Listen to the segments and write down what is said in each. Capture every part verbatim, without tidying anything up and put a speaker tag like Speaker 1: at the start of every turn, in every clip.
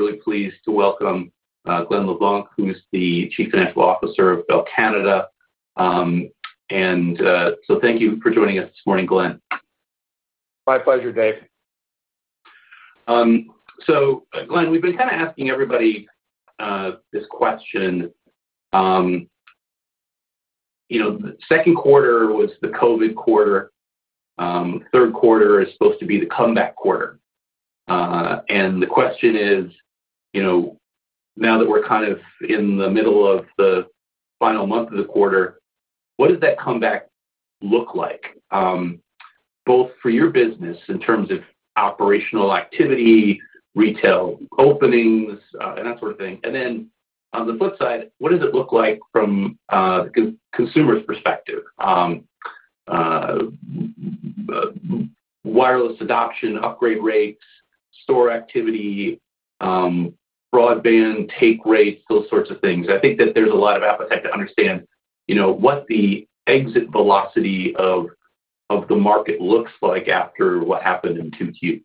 Speaker 1: really pleased to welcome uh, Glen LeBlanc, who's the Chief Financial Officer of Bell Canada. Um, and uh, so thank you for joining us this morning, Glen.
Speaker 2: My pleasure, Dave.
Speaker 1: Um, so, uh, Glen, we've been kind of asking everybody uh, this question. Um, you know, the second quarter was the COVID quarter. Um, third quarter is supposed to be the comeback quarter. Uh, and the question is, you know, now that we're kind of in the middle of the final month of the quarter, what does that comeback look like, um, both for your business in terms of operational activity, retail openings, uh, and that sort of thing? And then on the flip side, what does it look like from uh, the con- consumer's perspective? Um, uh, wireless adoption, upgrade rates, store activity, um, broadband take rates, those sorts of things. I think that there's a lot of appetite to understand, you know, what the exit velocity of of the market looks like after what happened in two Q.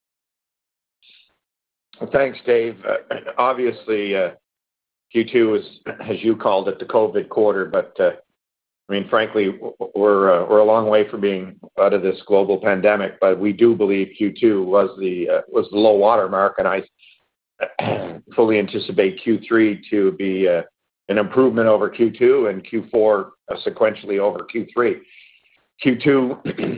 Speaker 2: Well, thanks, Dave. Uh, obviously, uh, Q two is, as you called it, the COVID quarter, but uh, I mean, frankly, we're uh, we're a long way from being out of this global pandemic. But we do believe Q two was the uh, was the low water mark, and I fully anticipate Q three to be uh, an improvement over Q two, and Q four uh, sequentially over Q three. Q two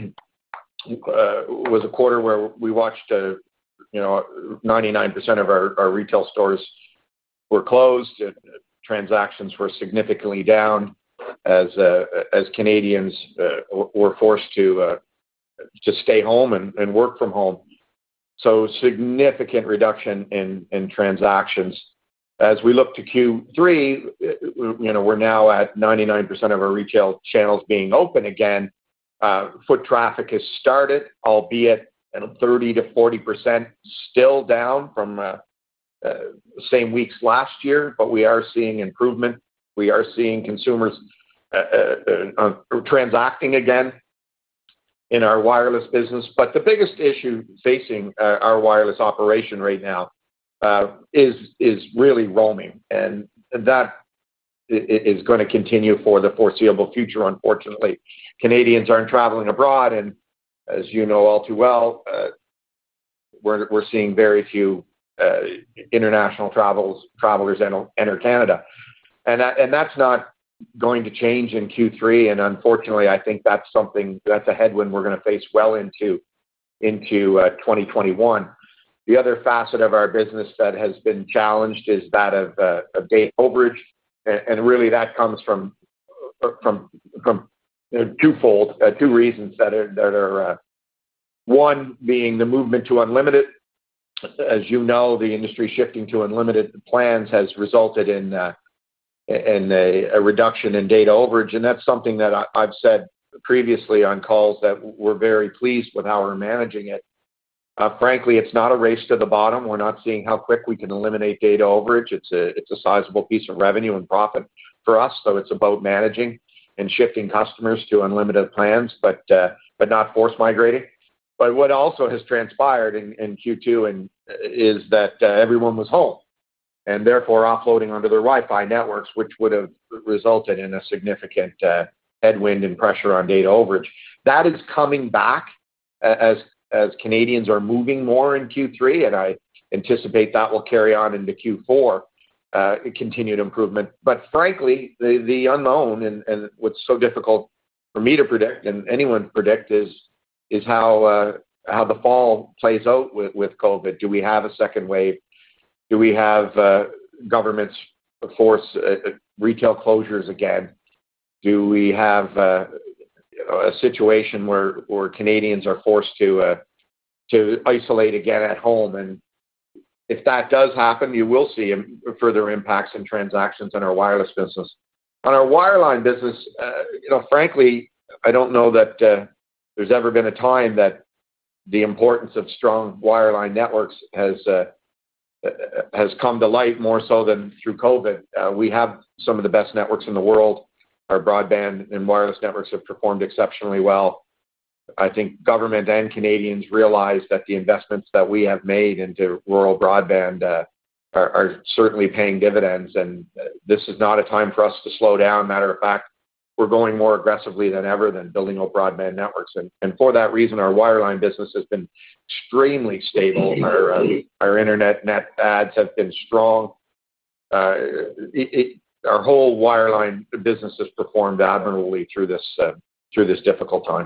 Speaker 2: uh, was a quarter where we watched, uh, you know, ninety-nine percent of our, our retail stores were closed. Uh, transactions were significantly down as uh, as Canadians uh, were forced to uh, to stay home and, and work from home. So significant reduction in, in transactions. As we look to Q three, you know, we're now at ninety-nine percent of our retail channels being open again. Uh, foot traffic has started, albeit thirty to forty percent still down from uh, uh, same weeks last year, but we are seeing improvement. We are seeing consumers uh, uh, uh, transacting again in our wireless business. But the biggest issue facing uh, our wireless operation right now uh, is is really roaming, and that is going to continue for the foreseeable future. Unfortunately, Canadians aren't traveling abroad, and as you know all too well, uh, we're we're seeing very few uh, international travels travelers enter, enter Canada, and that, and that's not going to change in Q three. And unfortunately, I think that's something that's a headwind we're going to face well into into uh, twenty twenty-one. The other facet of our business that has been challenged is that of, uh, of data overage. And really, that comes from from from you know, twofold, uh, two reasons that are that are uh, one being the movement to unlimited. As you know, the industry shifting to unlimited plans has resulted in uh, in a, a reduction in data overage, and that's something that I, I've said previously on calls that we're very pleased with how we're managing it. Uh, frankly, it's not a race to the bottom. We're not seeing how quick we can eliminate data overage. It's a it's a sizable piece of revenue and profit for us. So it's about managing and shifting customers to unlimited plans, but uh, but not force migrating. But what also has transpired in, in Q two and is that uh, everyone was home and therefore offloading onto their Wi-Fi networks, which would have resulted in a significant uh, headwind and pressure on data overage. That is coming back uh, as as Canadians are moving more in Q three, and I anticipate that will carry on into Q four, uh, continued improvement. But frankly, the, the unknown and, and what's so difficult for me to predict and anyone to predict is is how uh, how the fall plays out with, with COVID. Do we have a second wave? Do we have uh, governments force uh, retail closures again? Do we have uh, a situation where, where Canadians are forced to uh, to isolate again at home? And if that does happen, you will see further impacts in transactions in our wireless business. On our wireline business, uh, you know, frankly, I don't know that uh, there's ever been a time that the importance of strong wireline networks has uh, has come to light more so than through COVID. Uh, we have some of the best networks in the world. Our broadband and wireless networks have performed exceptionally well. I think government and Canadians realize that the investments that we have made into rural broadband uh, are, are certainly paying dividends, and this is not a time for us to slow down. Matter of fact, we're going more aggressively than ever than building out broadband networks. And, and for that reason, our wireline business has been extremely stable. Our, uh, our internet net adds have been strong. Uh, it, it, our whole wireline business has performed admirably through this, uh, through this difficult time.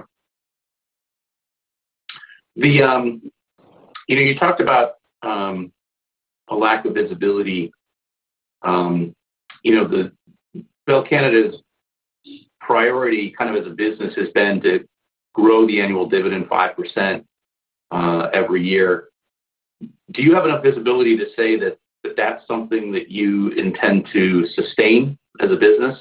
Speaker 1: The, um, you know, you talked about um, a lack of visibility. Um, you know, the Bell Canada's priority kind of as a business has been to grow the annual dividend five percent uh, every year. Do you have enough visibility to say that, that that's something that you intend to sustain as a business?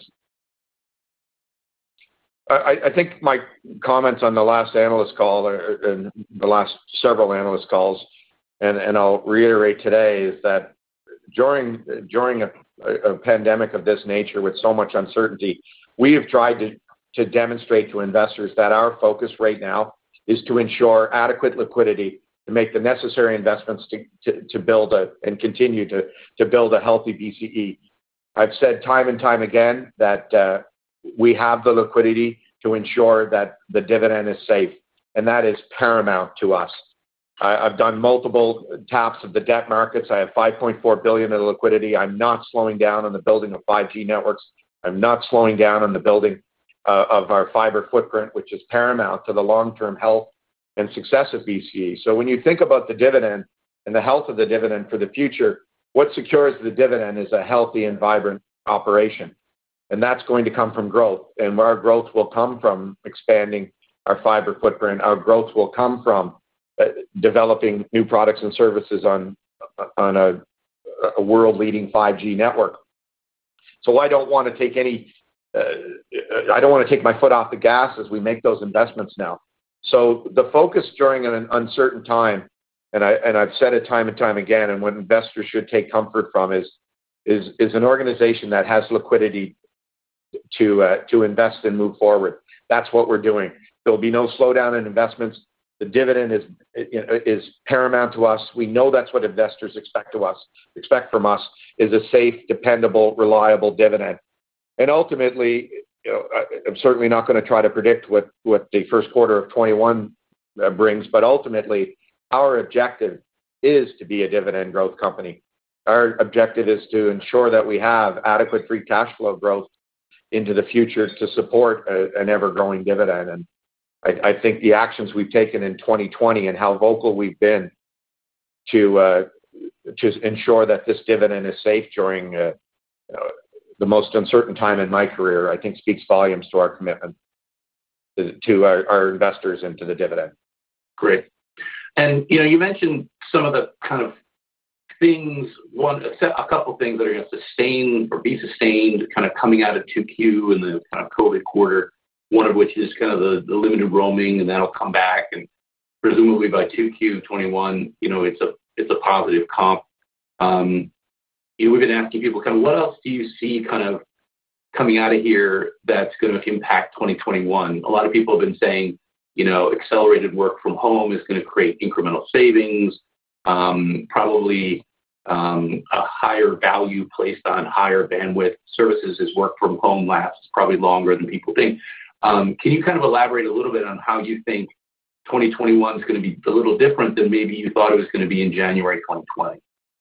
Speaker 2: I, I think my comments on the last analyst call and the last several analyst calls, and, and I'll reiterate today, is that during, during a, a pandemic of this nature with so much uncertainty, we have tried to, to demonstrate to investors that our focus right now is to ensure adequate liquidity to make the necessary investments to, to, to build a and continue to, to build a healthy B C E. I've said time and time again that uh, we have the liquidity to ensure that the dividend is safe, and that is paramount to us. I, I've done multiple taps of the debt markets. I have five point four billion dollars of liquidity. I'm not slowing down on the building of five G networks. I'm not slowing down on the building uh, of our fiber footprint, which is paramount to the long-term health and success of B C E. So when you think about the dividend and the health of the dividend for the future, what secures the dividend is a healthy and vibrant operation. And that's going to come from growth. And our growth will come from expanding our fiber footprint. Our growth will come from uh, developing new products and services on, on a, a world-leading five G network. So I don't want to take any, uh, I don't want to take my foot off the gas as we make those investments now. So the focus during an uncertain time, and, I, and I've said it time and time again, and what investors should take comfort from is, is, is an organization that has liquidity to, uh, to invest and move forward. That's what we're doing. There'll be no slowdown in investments. The dividend is, is paramount to us. We know that's what investors expect to us, expect from us, is a safe, dependable, reliable dividend. And ultimately, you know, I'm certainly not going to try to predict what, what the first quarter of twenty-one uh, brings, but ultimately, our objective is to be a dividend growth company. Our objective is to ensure that we have adequate free cash flow growth into the future to support a, an ever-growing dividend. And I, I think the actions we've taken in twenty twenty and how vocal we've been to uh, to ensure that this dividend is safe during uh, uh, the most uncertain time in my career, I think speaks volumes to our commitment to, to our, our investors and to the dividend.
Speaker 1: Great. And, you know, you mentioned some of the kind of things, one, a couple of things that are going to sustain or be sustained kind of coming out of two Q and the kind of COVID quarter, one of which is kind of the, the limited roaming, and that'll come back. And presumably by two Q twenty-one, you know, it's a, it's a positive comp. Um, you know, we've been asking people kind of what else do you see kind of coming out of here that's going to impact twenty twenty-one? A lot of people have been saying, you know, accelerated work from home is going to create incremental savings, um, probably um, a higher value placed on higher bandwidth services as work from home lasts probably longer than people think. Um, can you kind of elaborate a little bit on how you think twenty twenty-one is going to be a little different than maybe you thought it was going to be in January twenty twenty?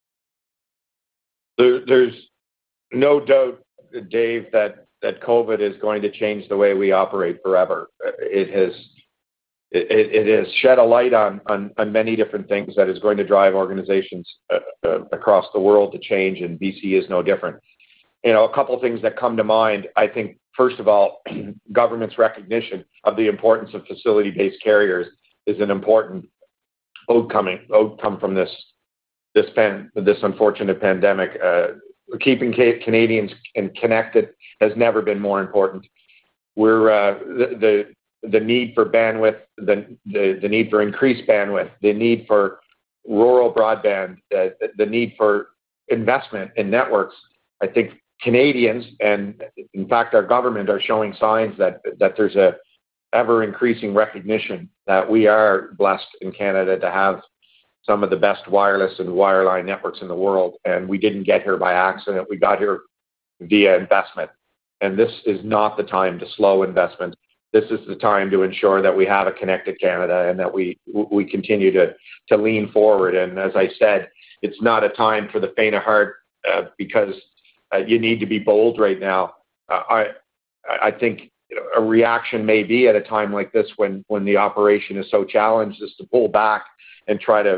Speaker 2: There, there's no doubt, Dave, that, that COVID is going to change the way we operate forever. It has it, it has shed a light on, on, on many different things that is going to drive organizations uh, uh, across the world to change, and B C is no different. You know, a couple of things that come to mind, I think, first of all, government's recognition of the importance of facility-based carriers is an important outcome, outcome from this this pan, this unfortunate pandemic. Uh, keeping ca- Canadians and connected has never been more important. We're uh, the, the the need for bandwidth, the, the the need for increased bandwidth, the need for rural broadband, uh, the need for investment in networks. I think Canadians, and in fact our government, are showing signs that that there's a ever increasing recognition that we are blessed in Canada to have some of the best wireless and wireline networks in the world, and we didn't get here by accident. We got here via investment. And this is not the time to slow investment. This is the time to ensure that we have a connected Canada and that we we continue to, to lean forward. And as I said, it's not a time for the faint of heart uh, because uh, you need to be bold right now. Uh, I I think a reaction may be at a time like this when, when the operation is so challenged is to pull back and try to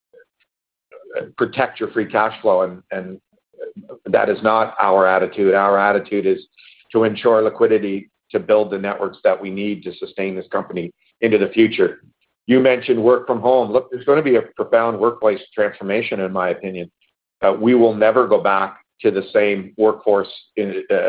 Speaker 2: protect your free cash flow. And, and that is not our attitude. Our attitude is to ensure liquidity to build the networks that we need to sustain this company into the future. You mentioned work from home. Look, there's going to be a profound workplace transformation, in my opinion. Uh, we will never go back to the same workforce in, uh,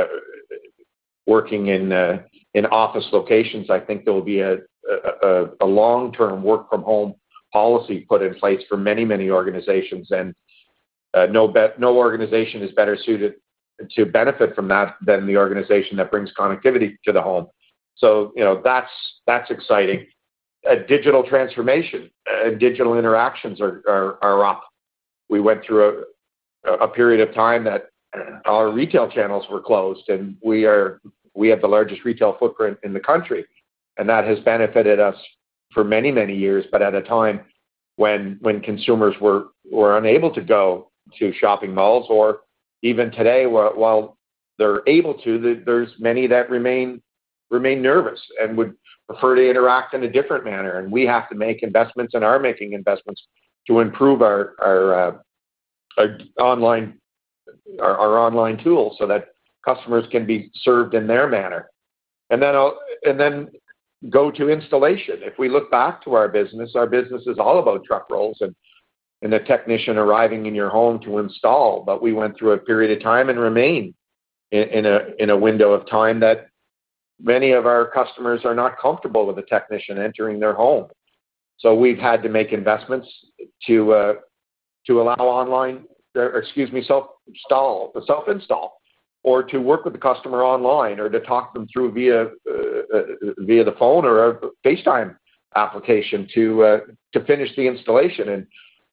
Speaker 2: working in uh, in office locations. I think there will be a, a, a long-term work from home policy put in place for many, many organizations, and uh, no bet, no organization is better suited to benefit from that than the organization that brings connectivity to the home. So, you know, that's that's exciting. A digital transformation and uh, digital interactions are, are are up. We went through a, a period of time that our retail channels were closed, and we are we have the largest retail footprint in the country, and that has benefited us for many, many years. But at a time when when consumers were were unable to go to shopping malls, or even today, while they're able to, there's many that remain remain nervous and would prefer to interact in a different manner. And we have to make investments and are making investments to improve our our, uh, our online our, our online tools so that customers can be served in their manner. And then I'll, and then go to installation. If we look back to our business, our business is all about truck rolls and and a technician arriving in your home to install. But we went through a period of time and remain in, in a in a window of time that many of our customers are not comfortable with a technician entering their home. So we've had to make investments to uh, to allow online, or excuse me, self-install, self-install, or to work with the customer online, or to talk them through via uh, via the phone or a FaceTime application to uh, to finish the installation. And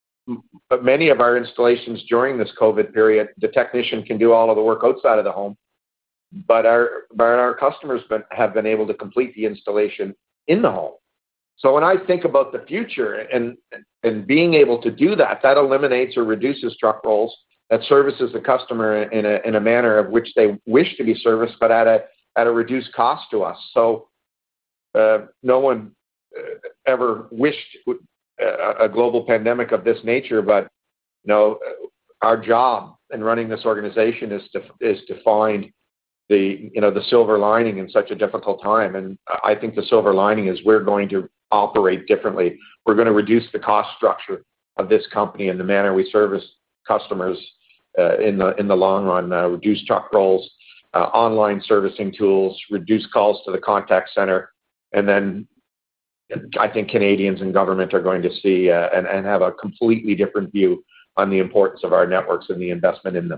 Speaker 2: but many of our installations during this COVID period, the technician can do all of the work outside of the home, but our but our customers been, have been able to complete the installation in the home. So when I think about the future and and being able to do that, that eliminates or reduces truck rolls, that services the customer in a in a manner of which they wish to be serviced, but at a at a reduced cost to us. So uh, no one uh, ever wished a global pandemic of this nature, but you know, our job in running this organization is to is to find the you know the silver lining in such a difficult time. And I think the silver lining is we're going to operate differently. We're going to reduce the cost structure of this company and the manner we service customers uh, in the in the long run. Uh, reduce truck rolls, uh, online servicing tools, reduce calls to the contact center, and then I think Canadians and government are going to see uh, and, and have a completely different view on the importance of our networks and the investment in them.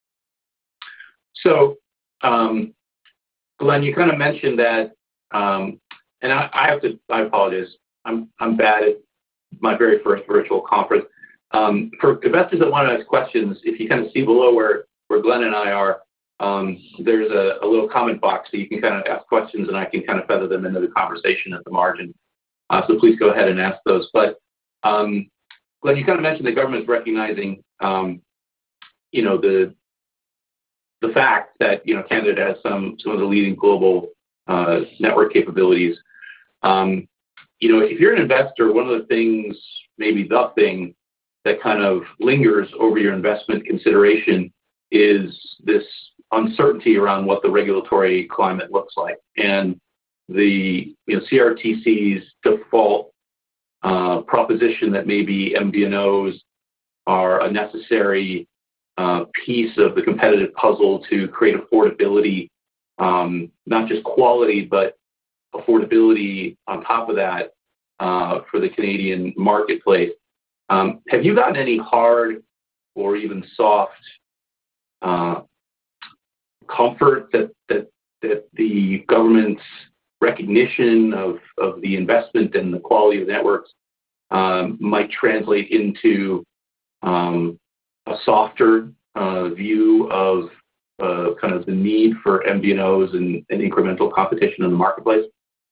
Speaker 1: So, um, Glenn, you kind of mentioned that, um, and I, I have to, I apologize. I'm I'm bad at my very first virtual conference. Um, for investors that want to ask questions, if you kind of see below where, where Glenn and I are, um, there's a, a little comment box that you can kind of ask questions, and I can kind of feather them into the conversation at the margin. Uh, so please go ahead and ask those. But um, Glenn, you kind of mentioned the government's recognizing, um, you know, the the fact that you know Canada has some some of the leading global uh, network capabilities. Um, you know, if you're an investor, one of the things, maybe the thing that kind of lingers over your investment consideration is this uncertainty around what the regulatory climate looks like. And the you know, C R T C's default uh, proposition that maybe M V N Os are a necessary uh, piece of the competitive puzzle to create affordability, um, not just quality, but affordability on top of that uh, for the Canadian marketplace. Um, have you gotten any hard or even soft uh, comfort that, that, that the government's recognition of, of the investment and the quality of networks um, might translate into um, a softer uh, view of uh, kind of the need for M V N Os and, and incremental competition in the marketplace?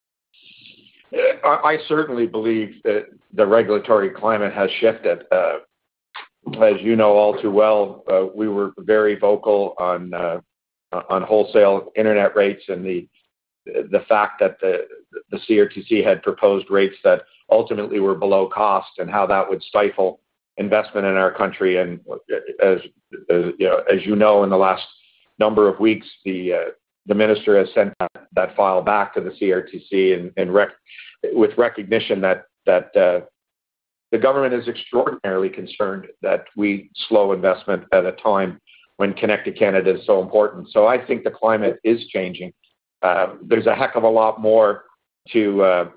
Speaker 2: I, I certainly believe that the regulatory climate has shifted. Uh, as you know all too well, uh, we were very vocal on uh, on wholesale internet rates and the the fact that the the C R T C had proposed rates that ultimately were below cost, and how that would stifle investment in our country. And as, as you know, as you know, in the last number of weeks, the uh, the minister has sent that, that file back to the C R T C, and, and rec- with recognition that that uh, the government is extraordinarily concerned that we slow investment at a time when Connected Canada is so important. So I think the climate is changing. Uh, there's a heck of a lot more to uh,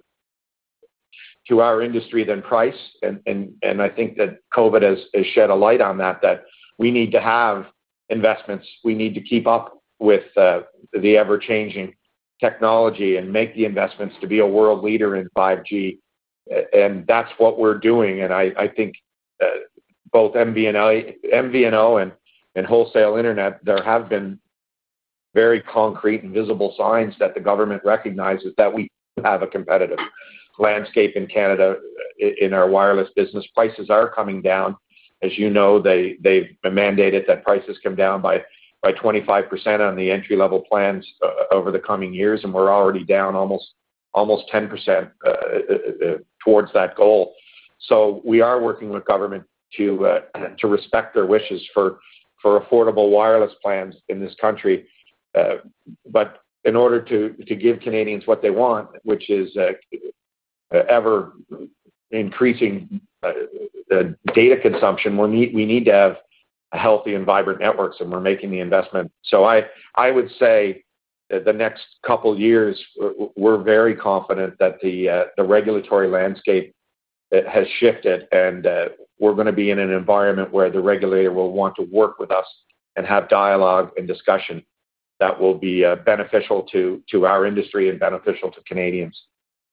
Speaker 2: to our industry than price, and, and, and I think that COVID has, has shed a light on that, that we need to have investments. We need to keep up with uh, the ever-changing technology and make the investments to be a world leader in five G, and that's what we're doing. And I, I think uh, both M V N O, M V N O and, and wholesale internet, there have been very concrete and visible signs that the government recognizes that we have a competitive landscape in Canada in our wireless business. Prices are coming down. As you know, they, they've mandated that prices come down by, by twenty-five percent on the entry-level plans uh, over the coming years, and we're already down almost almost ten percent uh, uh, towards that goal. So we are working with government to uh, to respect their wishes for, for affordable wireless plans in this country. Uh, but in order to, to give Canadians what they want, which is uh, uh, ever increasing uh, the data consumption, we need, we need to have healthy and vibrant networks, and we're making the investment. So I, I would say that the next couple years, we're very confident that the, uh, the regulatory landscape has shifted, and uh, we're going to be in an environment where the regulator will want to work with us and have dialogue and discussion that will be uh, beneficial to, to our industry and beneficial to Canadians.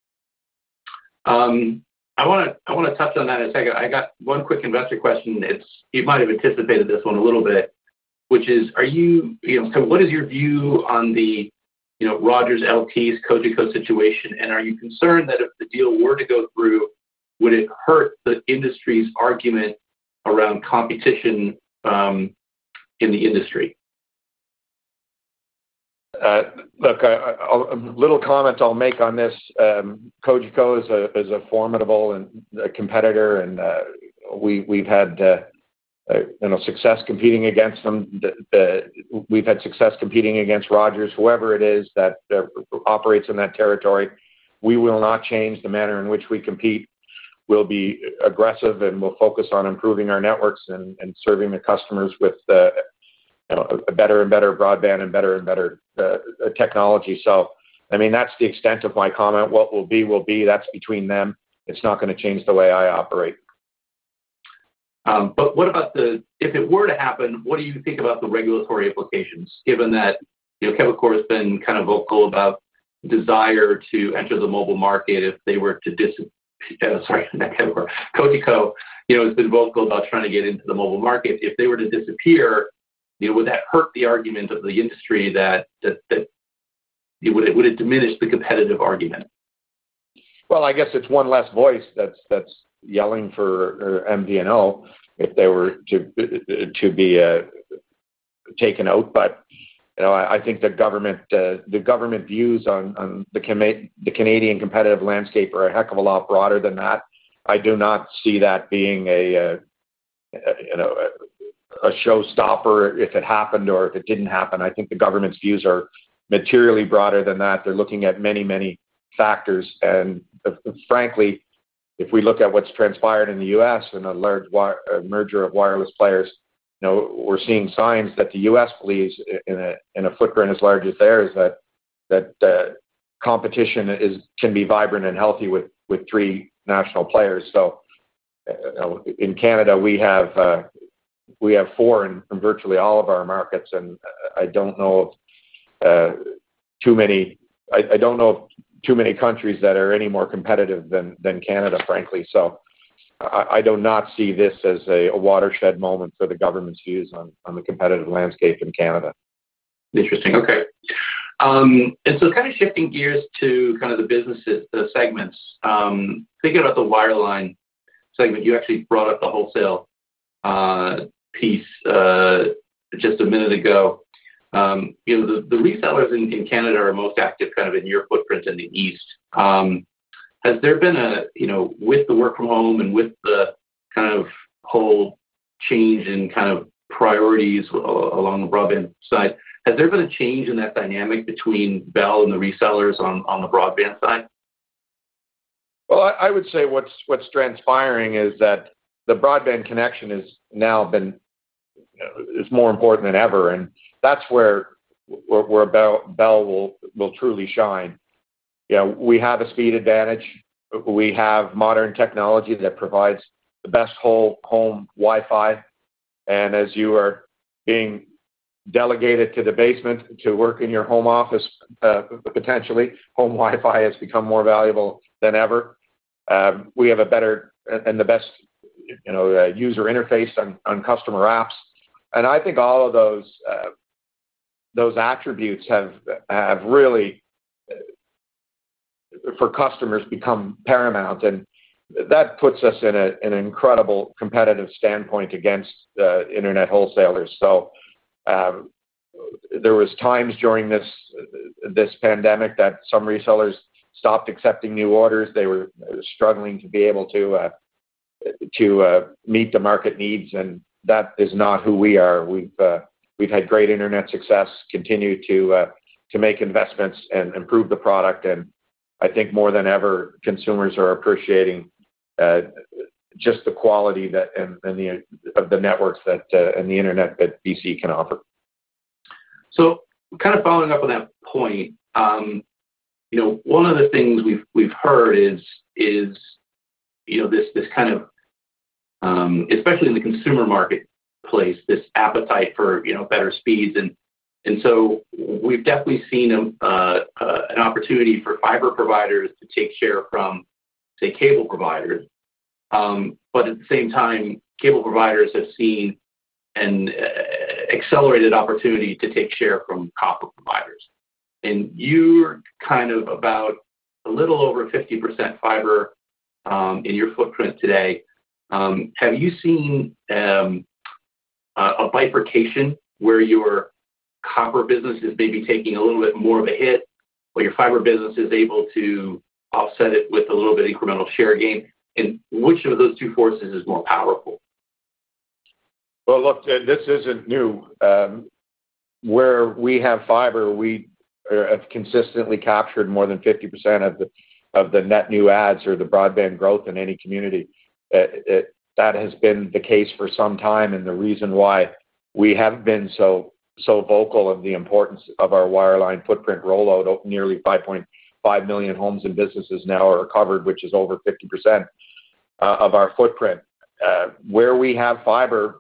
Speaker 1: Um, I want to I want to touch on that in a second. I got one quick investor question. It's you might have anticipated this one a little bit, which is, are you you know so what is your view on the you know Rogers L T's Cogeco situation, and are you concerned that if the deal were to go through, would it hurt the industry's argument around competition um, in the industry?
Speaker 2: Uh, look, a, a little comment I'll make on this. Um, Cogeco is a is a formidable and a competitor, and uh, we we've had uh, uh, you know success competing against them. The, the, we've had success competing against Rogers, whoever it is that uh, operates in that territory. We will not change the manner in which we compete. We'll be aggressive, and we'll focus on improving our networks and, and serving the customers with uh, you know, a better and better broadband and better and better uh, technology. So, I mean, that's the extent of my comment. What will be, will be. That's between them. It's not going to change the way I operate.
Speaker 1: Um, but what about the, if it were to happen, what do you think about the regulatory implications, given that, you know, Quebecor has been kind of vocal about desire to enter the mobile market if they were to dis, uh, sorry, not Quebecor, Cogeco, you know, has been vocal about trying to get into the mobile market. If they were to disappear, you know, would that hurt the argument of the industry that that, that it would, it, would it diminish the competitive argument?
Speaker 2: Well, I guess it's one less voice that's that's yelling for M V N O if they were to to be uh, taken out. But you know, I, I think the government uh, the government views on on the Can- the Canadian competitive landscape are a heck of a lot broader than that. I do not see that being a, a, a you know. A, a showstopper if it happened or if it didn't happen. I think the government's views are materially broader than that. They're looking at many, many factors. And uh, frankly, if we look at what's transpired in the U S and a large wi- a merger of wireless players, you know, we're seeing signs that the U S believes in a in a footprint as large as theirs that that uh, competition is can be vibrant and healthy with with three national players. So uh, you know, in Canada, we have uh, we have four in, in virtually all of our markets, and I don't know of uh, too many. I, I don't know of too many countries that are any more competitive than than Canada, frankly. So I, I do not see this as a, a watershed moment for the government's views on, on the competitive landscape in Canada.
Speaker 1: Interesting. Okay. Um, and so kind of shifting gears to kind of the businesses, the segments, um, thinking about the wireline segment, you actually brought up the wholesale uh, piece uh, just a minute ago. Um, you know, the, the resellers in, in Canada are most active kind of in your footprint in the East. Um, has there been a, you know, with the work from home and with the kind of whole change in kind of priorities along the broadband side, has there been a change in that dynamic between Bell and the resellers on, on the broadband side?
Speaker 2: Well, I, I would say what's what's transpiring is that the broadband connection has now been you know, is more important than ever, and that's where where, where Bell, Bell will will truly shine. You know, we have a speed advantage. We have modern technology that provides the best whole home Wi-Fi, and as you are being delegated to the basement to work in your home office, uh, potentially, home Wi-Fi has become more valuable than ever. Um, we have a better and the best, you know, uh, user interface on, on customer apps, and I think all of those uh, those attributes have have really, uh, for customers, become paramount, and that puts us in a, an incredible competitive standpoint against uh, internet wholesalers. So. Um, there was times during this this pandemic that some resellers stopped accepting new orders. They were struggling to be able to uh, to uh, meet the market needs, and that is not who we are. We've uh, we've had great internet success, continue to uh, to make investments and improve the product, and I think more than ever, consumers are appreciating uh, just the quality that and, and the of the networks that uh, and the internet that B C can offer.
Speaker 1: So, kind of following up on that point, um, you know, one of the things we've we've heard is is you know this this kind of um, especially in the consumer marketplace, this appetite for you know better speeds, and and so we've definitely seen a, uh, uh, an opportunity for fiber providers to take share from, say, cable providers. Um, but at the same time, cable providers have seen an uh, accelerated opportunity to take share from copper providers. And you're kind of about a little over fifty percent fiber um, in your footprint today. Um, have you seen um, a, a bifurcation where your copper business is maybe taking a little bit more of a hit, but your fiber business is able to offset it with a little bit incremental share gain? And which of those two forces is more powerful?
Speaker 2: Well, look, uh, this isn't new. Um, where we have fiber, we have consistently captured more than fifty percent of the of the net new adds or the broadband growth in any community. Uh, it, that has been the case for some time, and the reason why we have been so so vocal of the importance of our wireline footprint rollout. Nearly five point five million homes and businesses now are covered, which is over fifty percent uh, of our footprint. Uh, where we have fiber,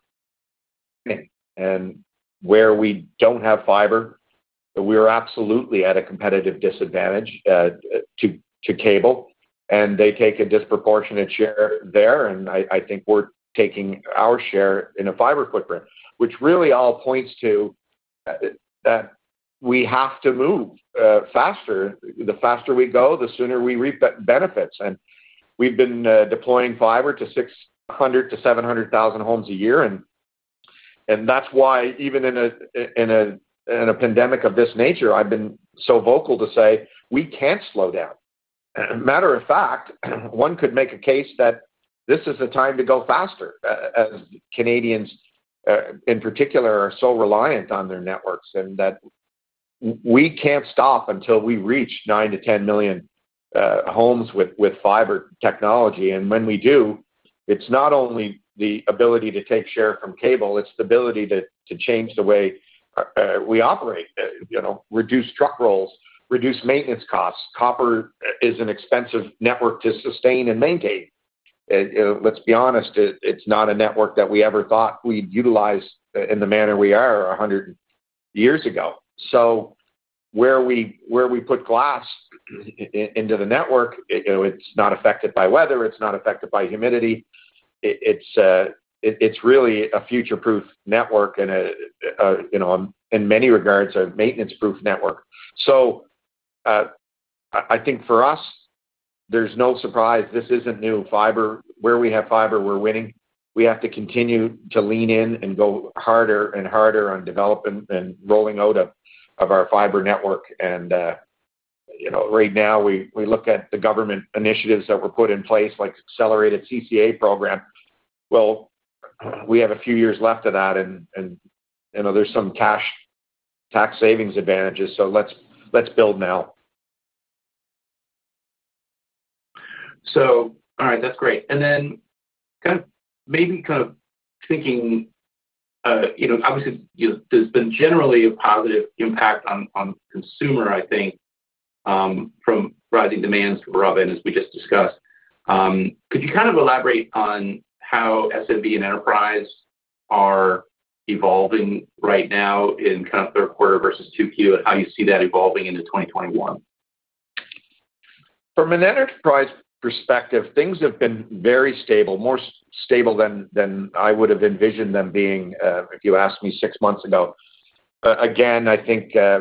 Speaker 2: and where we don't have fiber, we're absolutely at a competitive disadvantage uh, to to cable, and they take a disproportionate share there, and I, I think we're taking our share in a fiber footprint, which really all points to uh, that we have to move uh, faster. The faster we go, the sooner we reap benefits, and we've been uh, deploying fiber to six hundred to seven hundred thousand homes a year, and And that's why even in a in a in a pandemic of this nature, I've been so vocal to say we can't slow down. Matter of fact, one could make a case that this is the time to go faster, uh, as Canadians uh, in particular are so reliant on their networks, and that we can't stop until we reach nine to ten million uh, homes with, with fiber technology. And when we do, it's not only the ability to take share from cable, it's the ability to, to change the way uh, we operate, uh, you know, reduce truck rolls, reduce maintenance costs. Copper is an expensive network to sustain and maintain. It, it, let's be honest, it, it's not a network that we ever thought we'd utilize in the manner we are a hundred years ago. So where we where we put glass into the network, it, you know, it's not affected by weather, it's not affected by humidity. it, it's uh, it, it's really a future-proof network and a, a you know in many regards a maintenance-proof network. So uh, I think for us, there's no surprise. This isn't new. Fiber, where we have fiber, we're winning. We have to continue to lean in and go harder and harder on developing and rolling out of, of our fiber network. And, uh, you know, right now we, we look at the government initiatives that were put in place, like accelerated C C A program. Well, we have a few years left of that, and, and you know, there's some cash tax savings advantages. So let's let's build now.
Speaker 1: So, all right, that's great. And then kind of maybe kind of thinking, uh, you know, obviously you know, there's been generally a positive impact on, on consumer, I think, um, from rising demands for broadband, as we just discussed. Um, could you kind of elaborate on how S M B and enterprise are evolving right now in kind of third quarter versus two Q, and how you see that evolving into twenty twenty-one?
Speaker 2: From an enterprise perspective, things have been very stable, more stable than than I would have envisioned them being uh, if you asked me six months ago. Uh, again, I think uh,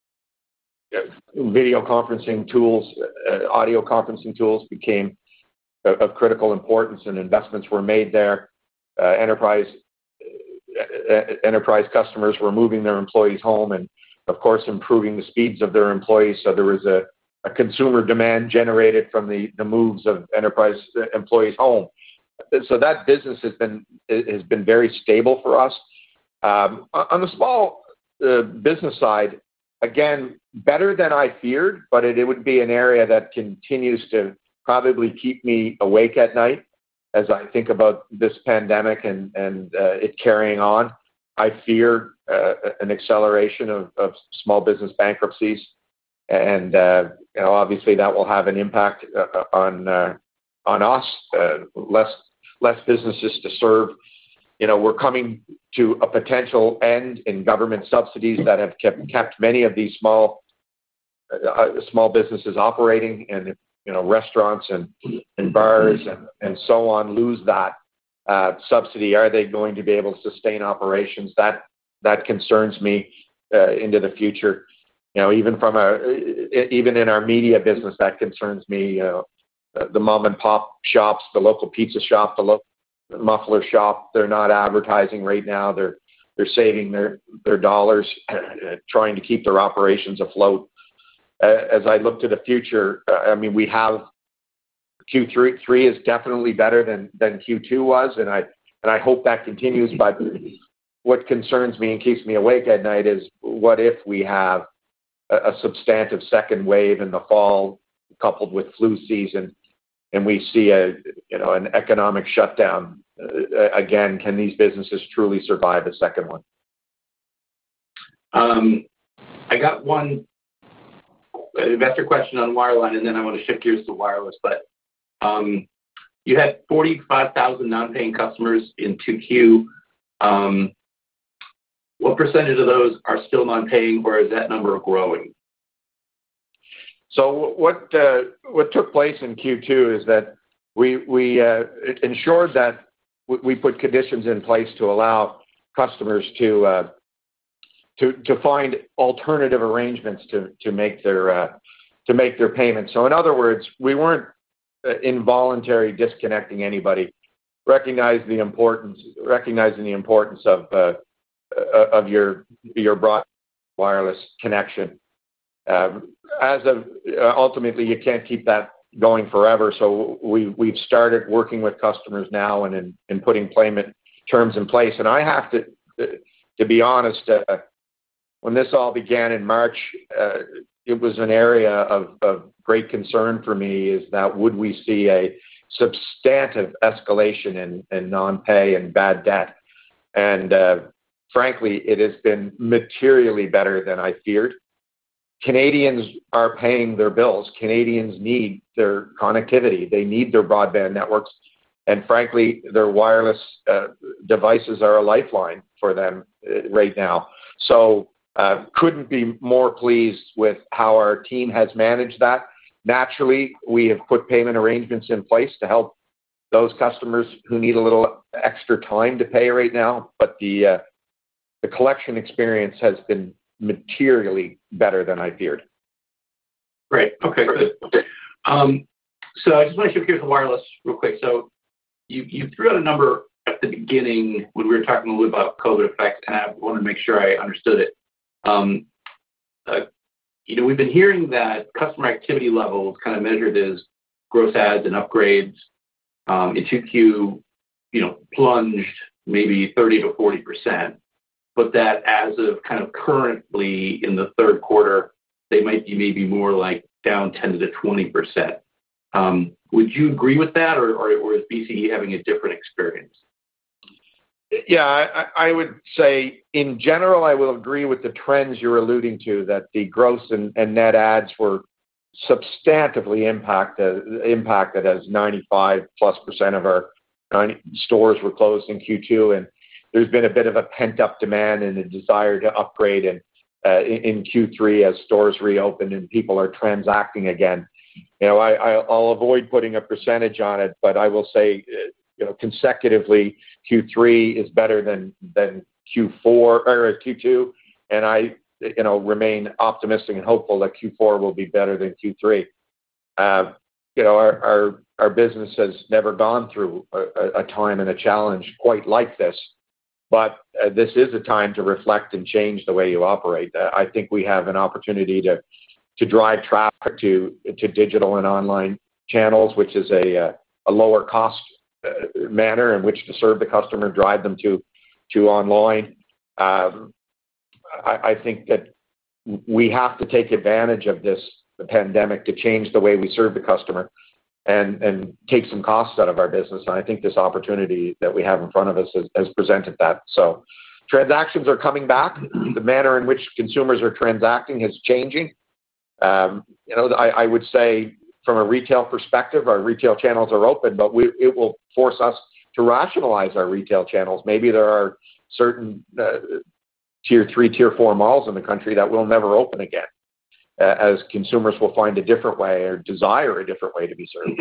Speaker 2: video conferencing tools, uh, audio conferencing tools became of, of critical importance, and investments were made there. Uh, enterprise uh, enterprise customers were moving their employees home, and of course improving the speeds of their employees. So there was a a consumer demand generated from the, the moves of enterprise employees home. So that business has been has been very stable for us. Um, on the small uh, business side, again, better than I feared, but it, it would be an area that continues to probably keep me awake at night as I think about this pandemic and, and uh, it carrying on. I fear uh, an acceleration of, of small business bankruptcies. And uh, you know, obviously, that will have an impact uh, on uh, on us. Uh, less less businesses to serve. You know, we're coming to a potential end in government subsidies that have kept kept many of these small uh, small businesses operating, and you know, restaurants and, and bars and, and so on lose that uh, subsidy. Are they going to be able to sustain operations? That that concerns me uh, into the future. You know, even from a, even in our media business, that concerns me. Uh, the mom and pop shops, the local pizza shop, the local muffler shop, they're not advertising right now. They're they're saving their their dollars, uh, trying to keep their operations afloat. Uh, as I look to the future, uh, I mean, we have Q three. Three is definitely better than than Q two was, and I and I hope that continues. But what concerns me and keeps me awake at night is what if we have a substantive second wave in the fall, coupled with flu season, and we see a you know an economic shutdown. Uh, again, can these businesses truly survive a second one?
Speaker 1: Um, I got one investor question on wireline, and then I want to shift gears to wireless. But um, you had forty-five thousand non-paying customers in two Q. Um, What percentage of those are still non-paying, or is that number growing?
Speaker 2: So what uh, what took place in Q two is that we we uh, ensured that we put conditions in place to allow customers to uh, to to find alternative arrangements to to make their uh, to make their payments. So in other words, we weren't uh, involuntary disconnecting anybody. Recognize the importance recognizing the importance of uh, of your your broad wireless connection. Um, as of uh, ultimately, you can't keep that going forever. So we we've started working with customers now and in, in putting payment terms in place. And I have to to be honest, uh, when this all began in March, uh, it was an area of, of great concern for me. Is that would we see a substantive escalation in, in non-pay and bad debt? And uh, frankly, it has been materially better than I feared. Canadians are paying their bills. Canadians need their connectivity. They need their broadband networks. And frankly, their wireless uh, devices are a lifeline for them uh, right now. So uh, couldn't be more pleased with how our team has managed that. Naturally, we have put payment arrangements in place to help those customers who need a little extra time to pay right now, but the uh, the collection experience has been materially better than I feared.
Speaker 1: Great. Okay, good. Um, so I just want to shift gears to wireless real quick. So you, you threw out a number at the beginning when we were talking a little bit about COVID effects, and I wanted to make sure I understood it. Um, uh, you know, we've been hearing that customer activity levels, kind of measured as gross adds and upgrades, um, in two Q, you know, plunged maybe thirty to forty percent. But that as of kind of currently in the third quarter, they might be maybe more like down ten to twenty percent. Um, would you agree with that, or, or, or is B C E having a different experience?
Speaker 2: Yeah, I, I would say in general, I will agree with the trends you're alluding to, that the gross and, and net adds were substantively impacted, impacted as ninety-five plus percent of our ninety stores were closed in Q two, and there's been a bit of a pent-up demand and a desire to upgrade and uh, in, in Q three as stores reopen and people are transacting again. You know, I, I'll avoid putting a percentage on it, but I will say, uh, you know, consecutively, Q three is better than than Q four or Q two, and I, you know, remain optimistic and hopeful that Q four will be better than Q three. Uh, you know, our, our our business has never gone through a, a time and a challenge quite like this. But uh, this is a time to reflect and change the way you operate. Uh, I think we have an opportunity to to drive traffic to to digital and online channels, which is a a, a lower cost uh, manner in which to serve the customer, drive them to to online. Um, I, I think that we have to take advantage of this the pandemic to change the way we serve the customer and and take some costs out of our business. And I think this opportunity that we have in front of us has, has presented that. So transactions are coming back. The manner in which consumers are transacting is changing. Um, you know, I, I would say from a retail perspective, our retail channels are open, but we, it will force us to rationalize our retail channels. Maybe there are certain uh, tier three, tier four malls in the country that will never open again, uh, as consumers will find a different way or desire a different way to be served.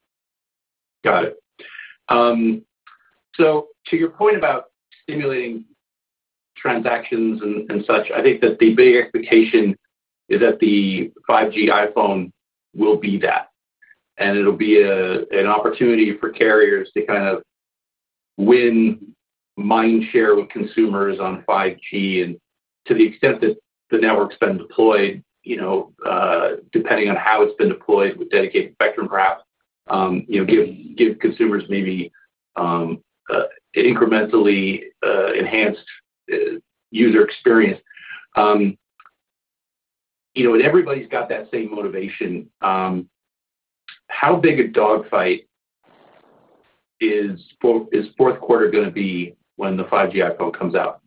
Speaker 1: Got it. Um, so to your point about stimulating transactions and, and such, I think that the big expectation is that the five G iPhone will be that. And it'll be a, an opportunity for carriers to kind of win mind share with consumers on five G. And to the extent that the network's been deployed, you know, uh, depending on how it's been deployed with dedicated spectrum, perhaps, um, you know, give give consumers maybe um, uh, incrementally uh, enhanced uh, user experience. Um, you know, and everybody's got that same motivation. Um, how big a dogfight is for, is fourth quarter going to be when the five G iPhone comes out?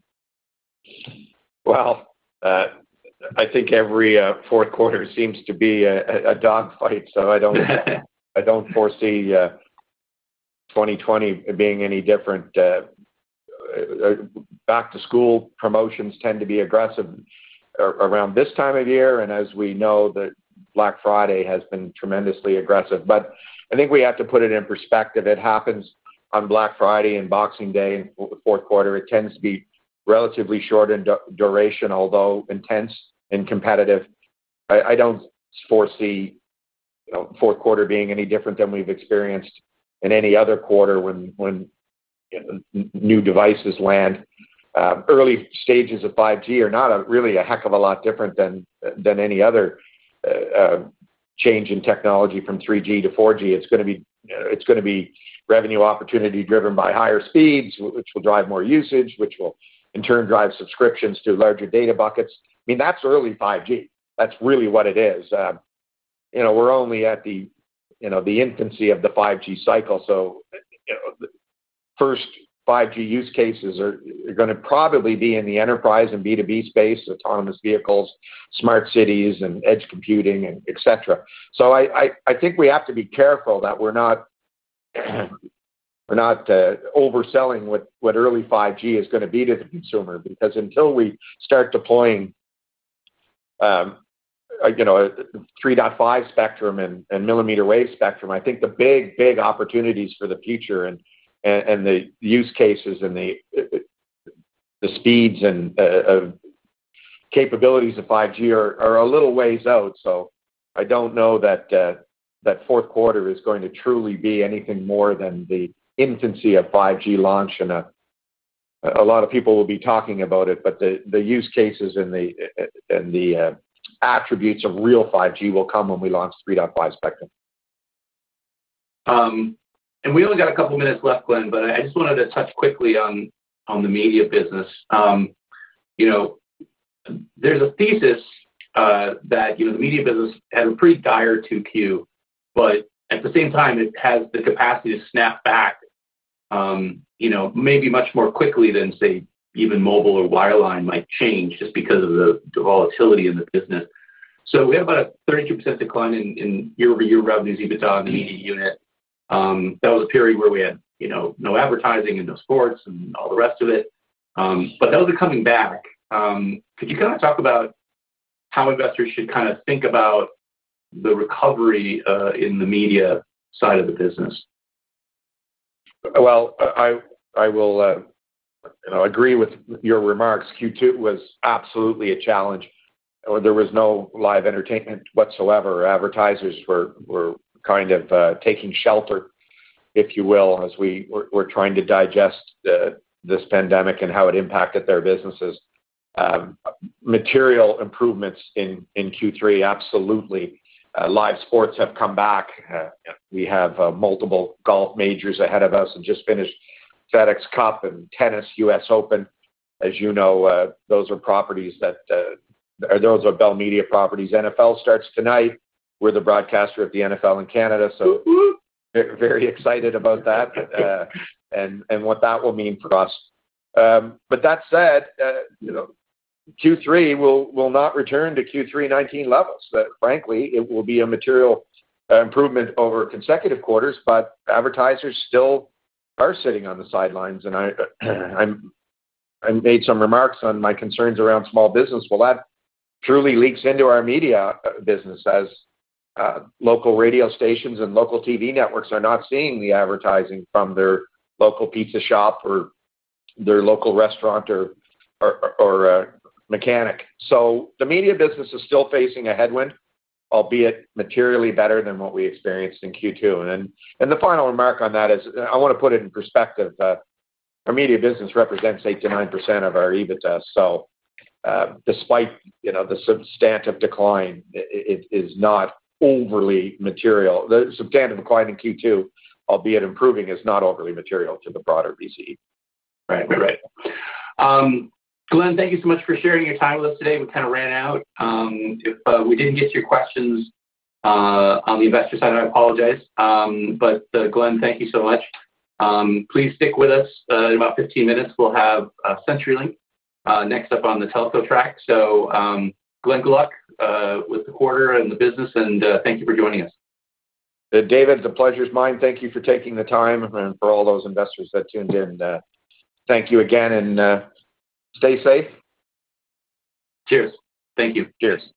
Speaker 2: Well, uh, I think every uh, fourth quarter seems to be a, a dogfight, so I don't I don't foresee uh, twenty twenty being any different. Uh, uh, back to school promotions tend to be aggressive around this time of year, and as we know, that Black Friday has been tremendously aggressive. But I think we have to put it in perspective. It happens on Black Friday and Boxing Day in the fourth quarter. It tends to be relatively short in duration, although intense and competitive. I, I don't foresee, you know, fourth quarter being any different than we've experienced in any other quarter when when you know, new devices land. Uh, early stages of five G are not a, really a heck of a lot different than than any other uh, uh, change in technology from three G to four G. It's going to be uh, it's going to be revenue opportunity driven by higher speeds, which will drive more usage, which will in turn drive subscriptions to larger data buckets. I mean, that's early five G. That's really what it is. Uh, you know, we're only at the you know the infancy of the five G cycle, so you know, the first five G use cases are, are going to probably be in the enterprise and B two B space, autonomous vehicles, smart cities, and edge computing, and et cetera. So I, I, I think we have to be careful that we're not we're not uh, overselling what, what early five G is going to be to the consumer, because until we start deploying um, you know, three point five spectrum and, and millimeter wave spectrum. I think the big, big opportunities for the future and, and, and the use cases and the, the speeds and uh, of capabilities of five G are, are a little ways out. So I don't know that uh, that fourth quarter is going to truly be anything more than the infancy of five G launch, and a, a lot of people will be talking about it, but the, the use cases and the and the uh, attributes of real five G will come when we launch three point five spectrum.
Speaker 1: Um, and we only got a couple minutes left, Glenn, but I just wanted to touch quickly on on the media business. Um, you know, there's a thesis uh, that you know the media business had a pretty dire two Q, but at the same time it has the capacity to snap back. Um, you know, maybe much more quickly than, say, even mobile or wireline might change just because of the, the volatility in the business. So we have about a thirty-two percent decline in, in year-over-year revenues, EBITDA in the media unit. Um, that was a period where we had, you know, no advertising and no sports and all the rest of it. Um, but those are coming back. Um, could you kind of talk about how investors should kind of think about the recovery uh, in the media side of the business?
Speaker 2: Well, I I will uh, you know agree with your remarks. Q two was absolutely a challenge. There was no live entertainment whatsoever. Advertisers were were kind of uh, taking shelter, if you will, as we were, were trying to digest uh, this pandemic and how it impacted their businesses. Um, material improvements in in Q three, absolutely. Uh, live sports have come back. Uh, we have uh, multiple golf majors ahead of us and just finished FedEx Cup and tennis, U S Open. As you know, uh, those are properties that, uh, those are Bell Media properties. N F L starts tonight. We're the broadcaster of the N F L in Canada, so very excited about that uh, and, and what that will mean for us. Um, but that said, uh, you know, Q three will, will not return to Q three nineteen levels. Uh, frankly, it will be a material uh, improvement over consecutive quarters, but advertisers still are sitting on the sidelines. And I, I'm, I made some remarks on my concerns around small business. Well, that truly leaks into our media business, as uh, local radio stations and local T V networks are not seeing the advertising from their local pizza shop or their local restaurant or or, or uh, mechanic. So the media business is still facing a headwind, albeit materially better than what we experienced in Q two. And and the final remark on that is, I want to put it in perspective. Uh, our media business represents eight to nine percent of our EBITDA. So uh, despite you know the substantive decline, it, it is not overly material. The substantive decline in Q two, albeit improving, is not overly material to the broader B C E.
Speaker 1: Right, right, right. Um, Glenn, thank you so much for sharing your time with us today. We kind of ran out. Um, if uh, we didn't get to your questions uh, on the investor side, I apologize. Um, but uh, Glenn, thank you so much. Um, please stick with us. Uh, in about fifteen minutes, we'll have uh, CenturyLink uh, next up on the telco track. So, um, Glenn, good luck uh, with the quarter and the business, and uh, thank you for joining us.
Speaker 2: Uh, David, the pleasure's mine. Thank you for taking the time, and for all those investors that tuned in. Uh, thank you again, and uh, stay safe.
Speaker 1: Cheers. Thank you.
Speaker 2: Cheers.